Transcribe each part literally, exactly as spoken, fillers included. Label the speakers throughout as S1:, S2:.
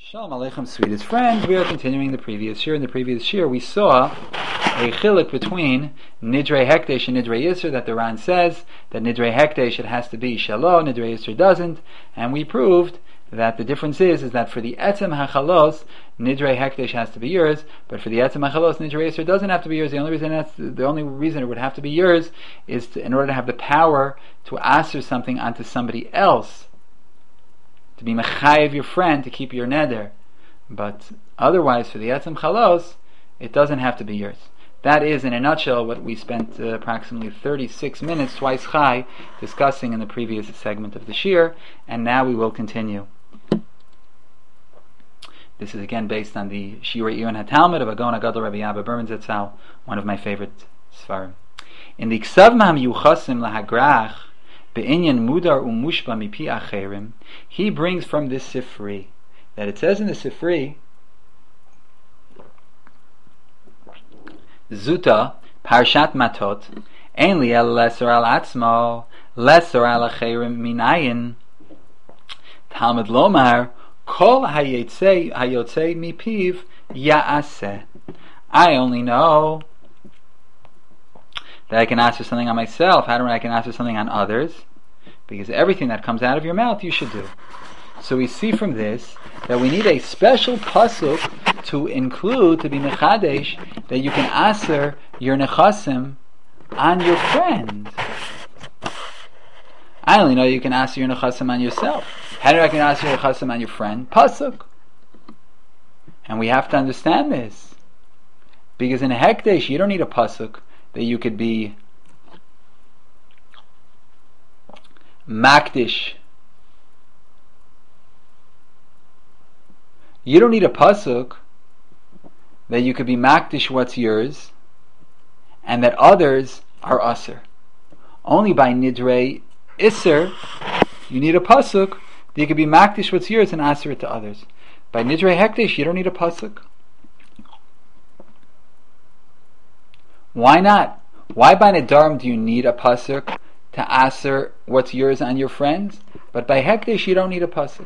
S1: Shalom Aleichem, sweetest friends. We are continuing the previous year. In the previous year, we saw a chiluk between Nidrei Hekdesh and Nidrei Yisr, that the Ran says that Nidrei Hekdesh it has to be Shalom, Nidrei Yisr doesn't, and we proved that the difference is is that for the Etzem HaChalos, Nidrei Hekdesh has to be yours, but for the Etzem HaChalos, Nidrei Yisr doesn't have to be yours. The only reason that's, the only reason it would have to be yours is to, in order to have the power to answer something onto somebody else, to be mechayev your friend to keep your neder. But otherwise, for the Etzem Chalos, it doesn't have to be yours. That is, in a nutshell, what we spent uh, approximately thirty-six minutes, twice chai, discussing in the previous segment of the shir, and now we will continue. This is again based on the Shirei Iyun HaTalmud of Agon HaGadol Rabbi Abba Berman Zatzal, one of my favorite svarim. In the Ksav Maham Yuchasim Lahagrach, Be'inyan Mudar Umushba Mipi Acherim, he brings from this Sifri, that it says in the Sifri, Zuta, Parshat Matot, Ein li el lesser al atzmo, lesser al acherim minayin, Talmud Lomar, Kol hayotze hayotze mipiv yaaseh. I only know that I can answer something on myself. How do I can answer something on others? Because everything that comes out of your mouth, you should do. So we see from this that we need a special pasuk to include, to be mechadesh, that you can answer your nechasim on your friend. I only know you can answer your nechasim on yourself. How do I can answer your nechasim on your friend? Pasuk. And we have to understand this. Because in a hekdesh, you don't need a pasuk that you could be makdish. You don't need a pasuk that you could be makdish what's yours and that others are usher. Only by nidrei isser you need a pasuk that you could be makdish what's yours and answer it to others. By nidrei hekdesh you don't need a pasuk. Why not? Why by Nedarim do you need a pasuk to answer what's yours on your friends? But by Hekdesh you don't need a pasuk.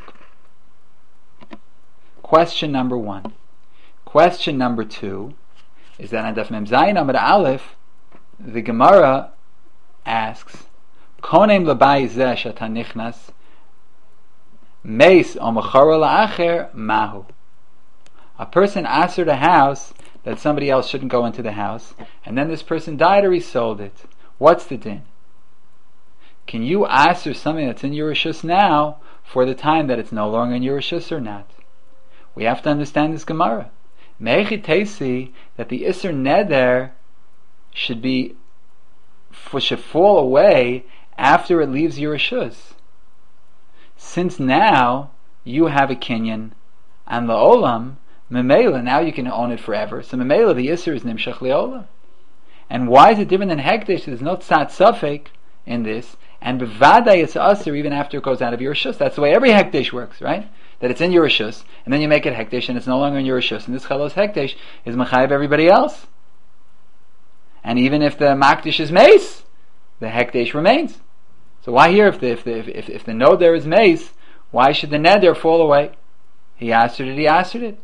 S1: Question number one. Question number two is that on Daf Mem Zayin Amud Aleph, the Gemara asks, Konem l'bayis zeh shata nichnas, meis o mecharo la'acher mahu. A person answered a house that somebody else shouldn't go into the house, and then this person died or he sold it. What's the din? Can you answer something that's in your rishus now for the time that it's no longer in your rishus or not? We have to understand this Gemara. Me'echi teisi, that the Isser Neder should be should fall away after it leaves your rishus. Since now you have a kinyan and the olam, Memela, now you can own it forever. So Memela, the Isser is Nimshach Le'olam. And why is it different than Hekdesh? There's no Tzat Safek in this. And Bevadai it's Asr even after it goes out of your Rishus. That's the way every Hekdesh works, right? That it's in your Rishus, and then you make it Hekdesh, and it's no longer in your Rishus. And this Chalos Hekdesh is Mechayev everybody else. And even if the Makdish is Mace, the Hekdesh remains. So why here, if the, if the, if, if the node there is Mace, why should the Neder fall away? He answered it, he answered it.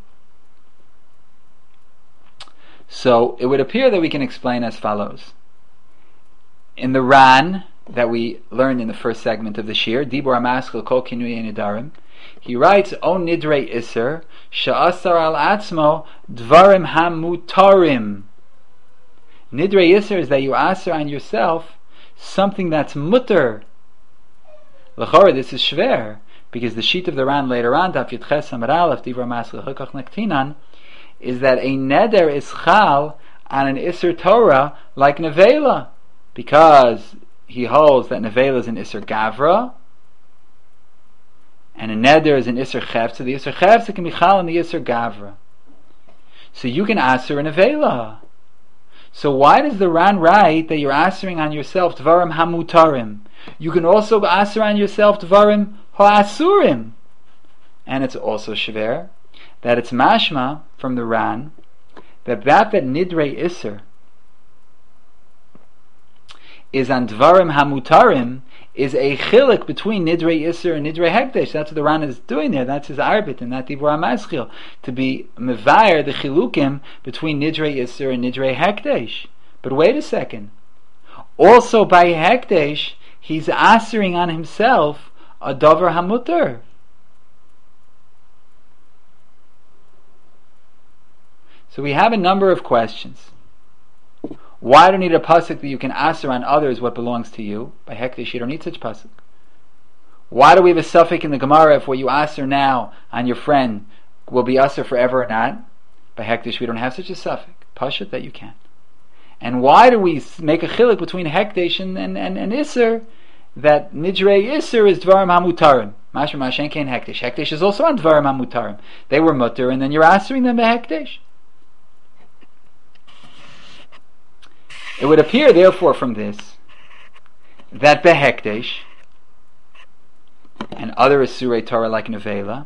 S1: So it would appear that we can explain as follows. In the Ran that we learned in the first segment of the Shir, Dibur HaMaskil Kol Kinui Nidarim, he writes, O Nidrei Isser, Sha'asar al Atzmo, Dvarim Hamutarim. Nidrei Isser is that you answer on yourself something that's mutter. L'chora, this is shver, because the sheet of the Ran later on, Daf Yitches Amar Aleph, Dibur HaMaskil Chakach Nektinan, is that a neder is chal on an Isser Torah like Nevela, because he holds that Nevela is an Isser Gavra, and a neder is an Isser Chef, so the Isser Chef can be chal on the Isser Gavra. So you can answer a Nevela. So why does the Ran write that you're answering on yourself Dvarim Hamutarim? You can also answer on yourself Dvarim Ha'asurim. And it's also shver that it's mashma from the Ran that that that Nidrei Isser is on Dvarim Hamutarim is a chilik between Nidrei Isser and Nidrei Hekdesh. That's what the Ran is doing there. That's his arbit, and that Dibur HaMaschil, to be mevayer the chilukim between Nidrei Isser and Nidrei Hekdesh. But wait a second. Also by Hekdesh, he's asering on himself a davar hamutar. So we have a number of questions. Why do you need a pasuk that you can aser on others what belongs to you? By Hekdesh, you don't need such pasuk. Why do we have a suffix in the Gemara if what you aser now on your friend will be aser forever or not? By Hekdesh, we don't have such a suffix. Pashut that you can. And why do we make a chilik between Hekdesh and, and, and, and Isser, that Nidrei Isser is Dvarim HaMutarim? Mashma Mashen Kein Hekdesh. Hekdesh is also on Dvarim HaMutarim. They were mutter, and then you're asering them by Hekdesh. It would appear, therefore, from this, that Behekdesh and other Asurei Torah like Nevela,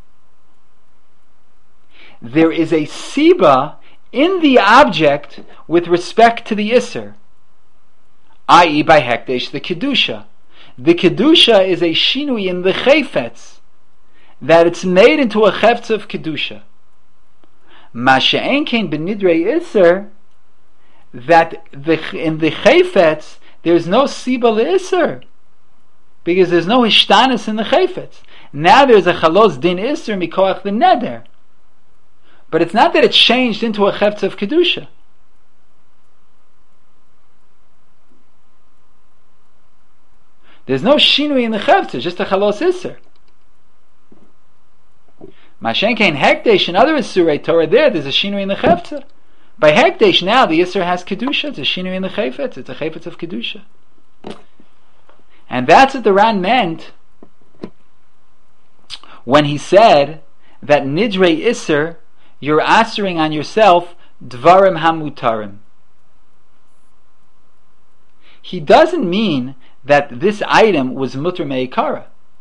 S1: there is a Siba in the object with respect to the Isser, that is by Hekdesh, the Kedusha. The Kedusha is a Shinui in the Chayfetz, that it's made into a Chefetz of Kedusha. Ma she'en kein b'nidrei Isser, that the, in the Chayfetz there's no Siba le'Isser, because there's no Hishtanis in the Chayfetz. Now there's a Chalos Din Isser mikoach the Neder, but it's not that it's changed into a Chefetz of Kedusha. There's no Shinui in the Chefetz, it's just a Chalos Isser. Mashen Kein Hekdesh and other Isurei Torah, there there's a Shinui in the Chefetz. By Hekdesh now the Isser has Kedusha, it's a Shinui in the Chayfetz, it's a Chayfetz of Kedusha. And that's what the Ran meant when he said that Nidrei Isser, you're asering on yourself Dvarim HaMutarim. He doesn't mean that this item was Mutar Me'ikara,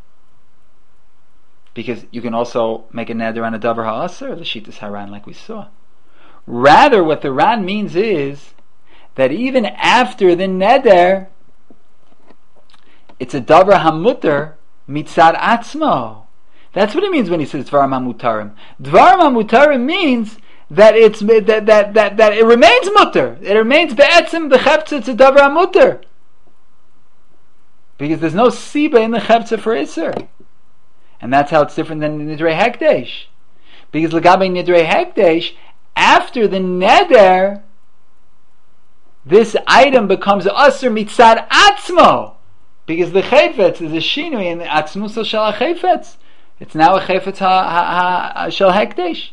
S1: because you can also make a neder on a Davar HaAsar, the Shitas Haran, like we saw. Rather, what the Ran means is that even after the neder, it's a davar hamutar mitzad atzmo. That's what it means when he says dvarim hamutarim. Dvarim hamutarim means that it's that that that, that it remains mutar. It remains be'etzim the cheptza. It's a davar hamutar because there's no siba in the cheptza for iser, and that's how it's different than nidrei hekdesh. Because l'gabei nidrei hekdesh, after the neder, this item becomes asur mitzad atzmo, because the chayfetz is a shinui in the atzmusa shel chayfetz. It's now a chayfetz ha, ha, ha, shel hekdesh.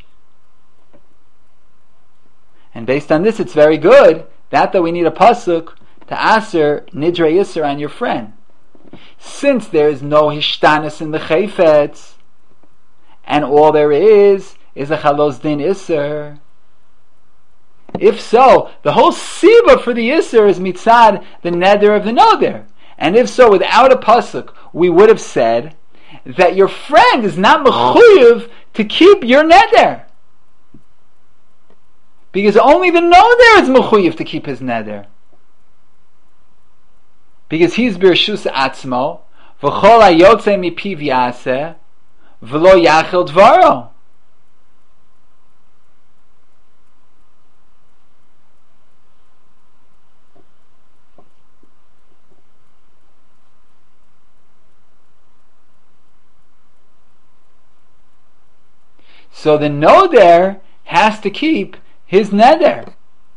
S1: And based on this, it's very good that that we need a pasuk to asur nidrei yisur on your friend, since there is no hishtanis in the chayfetz, and all there is is a chalos din isur. If so, the whole siba for the Isser is mitzad the neder of the noder. And if so, without a pasuk, we would have said that your friend is not mechuyev to keep your neder, because only the noder is mechuyev to keep his neder, because he's birshus atzmo v'chol hayotze mipiv yaseh v'lo yachil dvaro. So the noder has to keep his neder,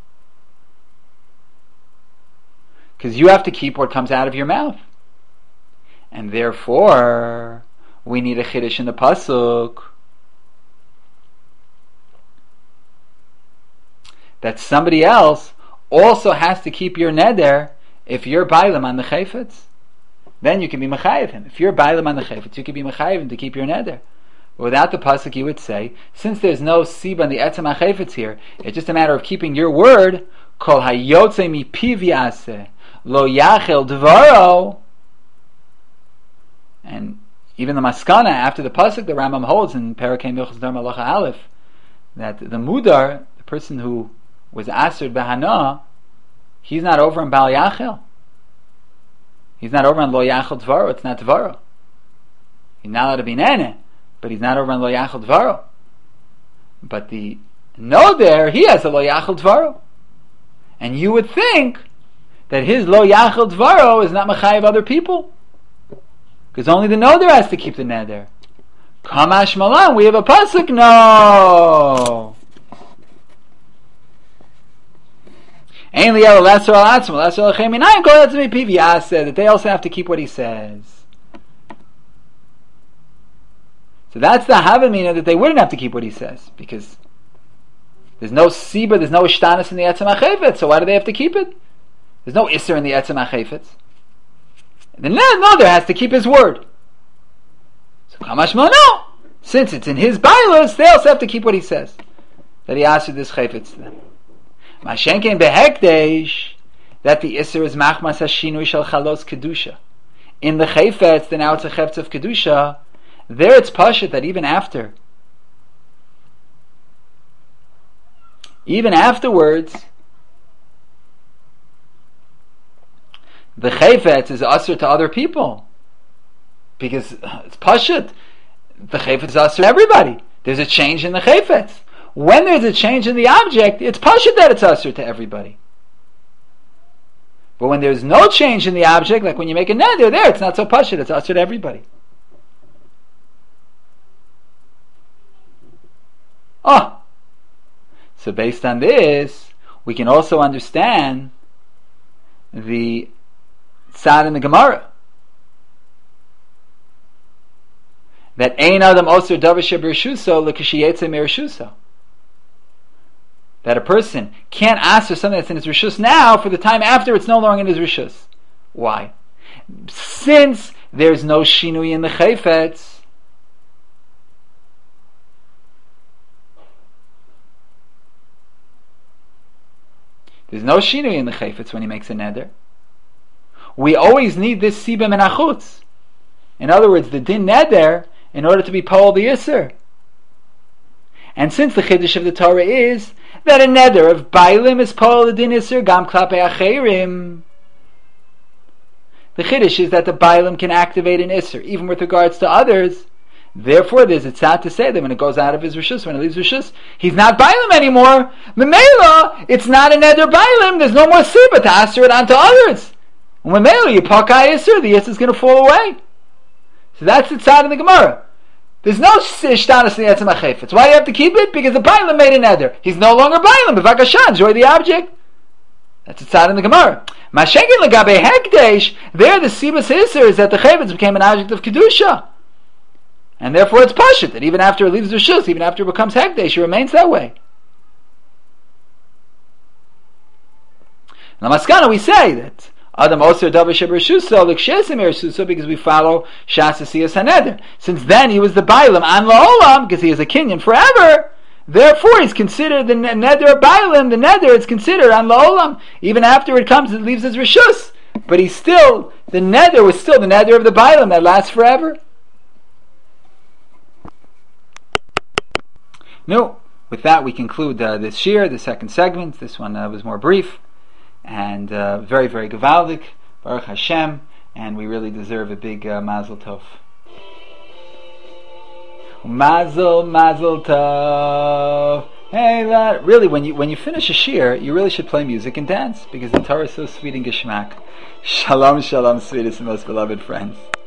S1: because you have to keep what comes out of your mouth, and therefore we need a chiddush in the pasuk that somebody else also has to keep your neder. If you're bailam on the chayfetz, then you can be mechayev him. If you're bailam on the chayfetz, you can be mechayev him to keep your neder. Without the pasuk, you would say, since there's no siba in the etzem hachayfetz here, it's just a matter of keeping your word. Kol hayotze mipiv yaseh lo yachel dvaro. And even the maskana after the pasuk, the Rambam holds in Parakei Milchus Dar Malacha Aleph, that the mudar, the person who was aserd behana, he's not over in Bal Yachel. He's not over on lo yachal dvaro. It's not dvaro. He's not allowed to be nene, but he's not over on lo yachal dvaro. But the no there, he has a lo yachal dvaro. And you would think that his lo yachal dvaro is not mechayev other people. Because only the no there has to keep the neder. Kamash malan, we have a pasuk, no. Ein liyel lesser al atzma, lesser al cheminayin, kol atzmi piv said that they also have to keep what he says. So that's the havamina that they wouldn't have to keep what he says, because there's no siba, there's no ishtanis in the etzem hachayfetz, so why do they have to keep it? There's no isser in the etzem hachayfetz. The no there has to keep his word. So kamashma no. Since it's in his bailos, they also have to keep what he says. That he asked this chayfetz to them. Mashenken behekdesh, that the isser is machmas hashinui shel chalos kedusha. In the chayfetz, then now it's a chayfetz of kedusha. There it's pashut that even after, even afterwards, the chayfetz is usher to other people. Because it's pashut. The chayfetz is usher to everybody. There's a change in the chayfetz. When there's a change in the object, it's pashut that it's usher to everybody. But when there's no change in the object, like when you make a neder there, it's not so pashut, it's usher to everybody. Oh! So based on this, we can also understand the tzad in the Gemara. That ein adam osir davar shebershuso l'kashiyetze mereshuso. That a person can't ask for something that's in his rishus now for the time after it's no longer in his rishus. Why? Since there's no shinui in the chayfetz, there's no shinui in the chayfetz when he makes a neder. We always need this siba min hachutz. In other words, the din neder in order to be pol the yisr. And since the chiddush of the Torah is that a neder of bailim is pol the din yisr gam klapei acherim, the chiddush is that the bailim can activate an isr even with regards to others. Therefore, there's a tzad to say that when it goes out of his rishus, when it leaves rishus, he's not bailim anymore. Memela, it's not a neder bailim. There's no more siba to answer it onto others. When Memela, you pakai yisr, the yisr is going to fall away. So that's the tzad in the Gemara. There's no ishtanis in the etzem hachayfetz. Why do you have to keep it? Because the bailim made a neder. He's no longer bailim. B'vakasha, enjoy the object. That's the tzad in the Gemara. Mashenkin legabe hekdesh, there the sibas yisr is that the chayfetz became an object of kedusha. And therefore it's pashut that even after it leaves the rishus, even after it becomes hekdesh, it remains that way. Now, maskana, we say that Adam Osir Davar Shebershuso l'kshesim ershuso because we follow Shas Asiyas Haneder. Since then he was the Bailam an la'olam because he is a Kinyan forever. Therefore he's considered the Neder Bailam. The Neder is considered an la'olam even after it comes. It leaves his rishus, but he's still the Neder was still the Neder of the Bailam that lasts forever. No, with that we conclude uh, this shir, the second segment. This one uh, was more brief and uh, very, very gewaldig, Baruch Hashem, and we really deserve a big uh, mazel tov. Mazel, mazel tov. Hey, lad. Really, when you when you finish a shir, you really should play music and dance because the Torah is so sweet and geschmack. Shalom, shalom, sweetest and most beloved friends.